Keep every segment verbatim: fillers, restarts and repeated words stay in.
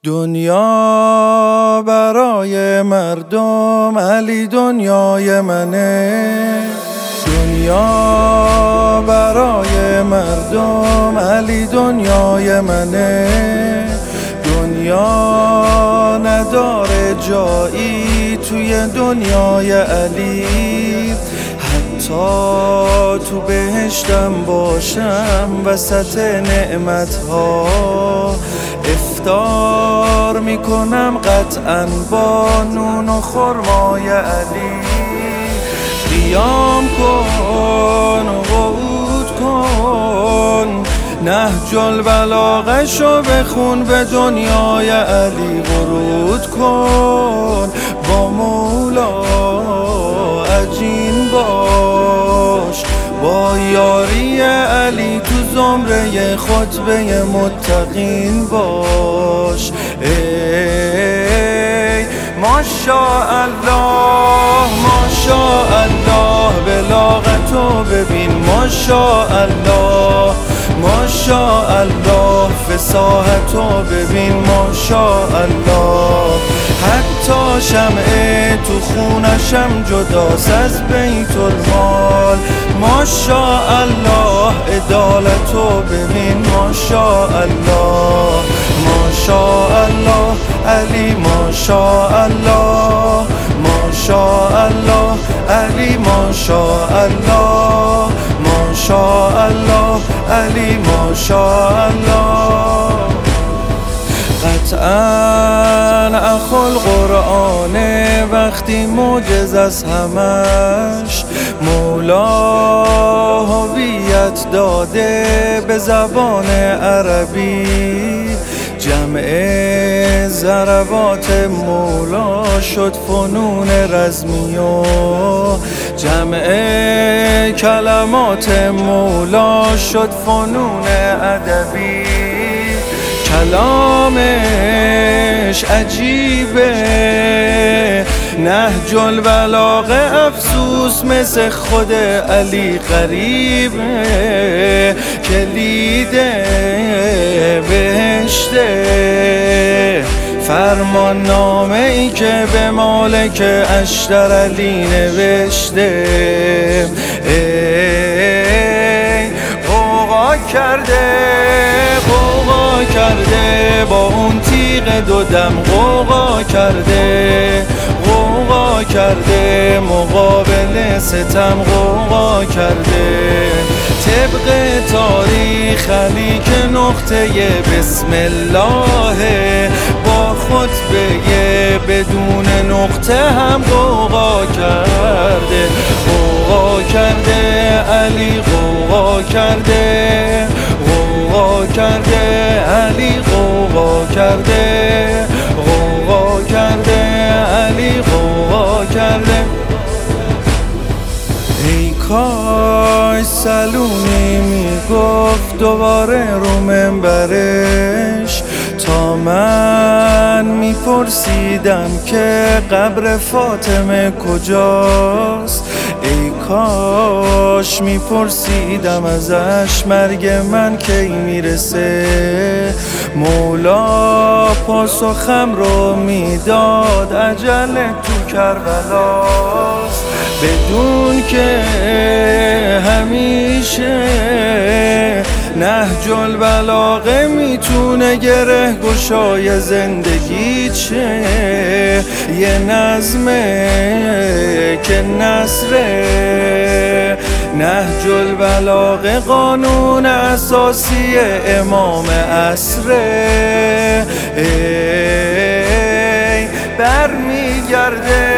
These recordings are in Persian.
دنیا برای مردم، علی دنیای منه. دنیا برای مردم، علی دنیای منه. دنیا نداره جایی توی دنیای علی. حتی تو بهشتم باشم وسط نعمتها، افطار میکنم قطعا با نون و خرمای علی. قیام کن و قعود کن، نهج البلاغه شو بخون، به دنیای علی ورود کن. با مولا عجین باش، با یاری علی تو زمره خطبه متقین باش. ای ماشاءالله ماشاءالله، بلاغتو ببین ماشاءالله ماشاءالله، فصاحتو ببین ماشاءالله. حتی شمعه تو خونشم جداست از بیت المال. ماشاءالله عدالتو ببین ماشاءالله ماشاءالله. علی ماشاءالله ماشاءالله، علی ماشاءالله ماشاءالله، علی ماشاءالله. قطعاً اخو القرآنه، وقتی معجز از همش مولا هویت داده به زبان عربی. جمع ضربات مولا شد فنون رزمی و جمع کلمات مولا شد فنون ادبی. کلامش عجیبه، نهج البلاغه افسوس مثل خود علی غریبه. کلید بهشته، فرمان نامه ای که به مالک اشتر علی نوشته. ای قوقا کرده قوقا کرده، با اون تیغ دو دم قوقا کرده قوقا کرده، مقابل ستم قوقا کرده. طبق تاریخ علی که نقطه بسم الله، با خطبه بدون نقطه هم قوقا کرده قوقا کرده. علی قوقا کرده قوقا کرده، علی قوقا کرده قوقا کرده، علی قوقا کرده. ای کاش سلونی میگفت دوباره رو منبرش، تا من میپرسیدم که قبر فاطمه کجاست. ای کاش میپرسیدم ازش مرگ من کی میرسه. مولا پاسخم رو میداد اجل تو کربلاست، بدون که همیشه نهج البلاغه میتونه گره گشای زندگی چه. یه نظمه که نصره، نهج البلاغه قانون اساسی امام عصره. ای برمیگرده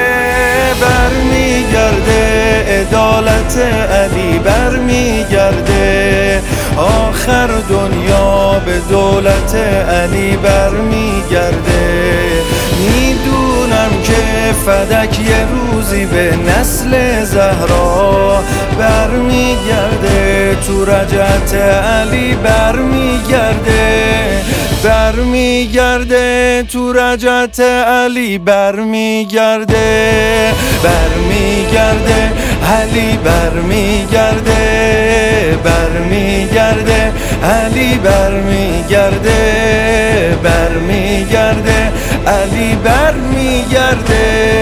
برمیگرده، عدالت علی برمیگرده. آخر دنیا به دولت علی برمیگرده. میدونم که فدک یه روزی به نسل زهرا برمیگرده، تو رجعت علی برمیگرده برمیگرده، تو رجعت علی برمیگرده برمیگرده، علی برمیگرده برمیگرده، علی برمیگرده برمیگرده علی برمیگرده